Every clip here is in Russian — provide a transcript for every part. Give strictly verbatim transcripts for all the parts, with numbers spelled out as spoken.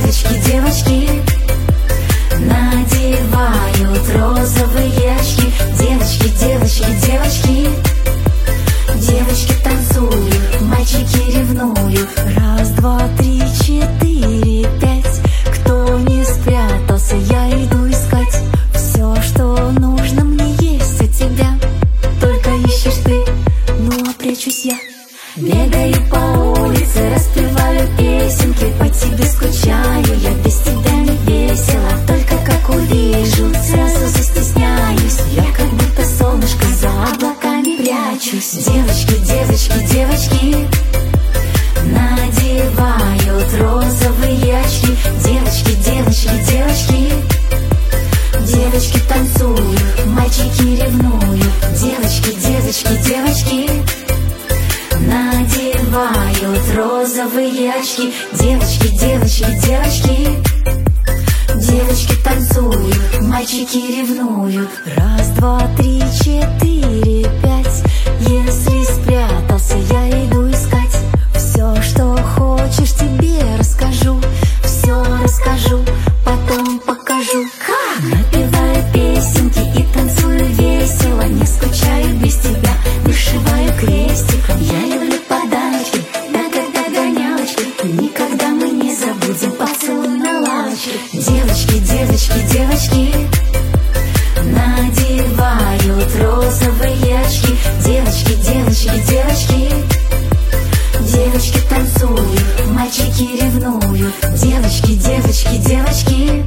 девочки, девочки надевают розовые очки. Девочки, девочки, девочки, девочки танцуют, мальчики ревнуют. Раз, два, три, четыре, пять. Кто не спрятался, я иду искать. Все, что нужно мне, есть у тебя. Только ищешь ты, ну а прячусь я. Бегаю по улице, распеваю песенки, по тебе скучаю, я без тебя не весело. Только как увижу, сразу застесняюсь, я как будто солнышко за облаками прячусь. Девочки, девочки, девочки надевают розовые очки. Девочки, девочки, девочки, девочки танцуют, мальчики ревнуют. Девочки, девочки, девочки надевают розовые очки. Девочки, девочки, девочки, девочки танцуют, мальчики ревнуют. Раз, два, три, четыре, пять. Если спрятался, я иду искать. Все, что хочешь, тебе расскажу. Все расскажу, потом покажу. Напеваю песенки и танцую весело. Не скучаю без тебя, вышиваю крестиком. Я люблю подарочки, да как догонялочки. Никогда мы не забудем поцелуй на лавочке. Девочки, девочки, девочки надевают розовые очки. Девочки, девочки, девочки, девочки танцуют, мальчики ревнуют. Девочки, девочки, девочки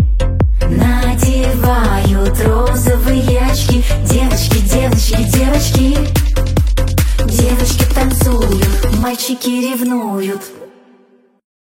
надевают розовые очки. Девочки, девочки, девочки, девочки танцуют, мальчики ревнуют.